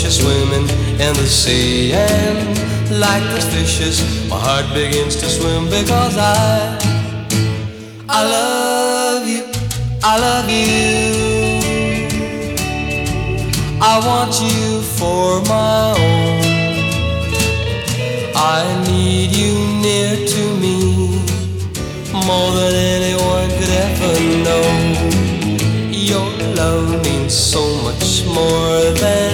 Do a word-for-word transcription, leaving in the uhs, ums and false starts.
to swimming in the sea. And like the fishes, my heart begins to swim because I, I love you, I love you. I want you for my own. I need you near to me more than anyone could ever know. Your love means so much more than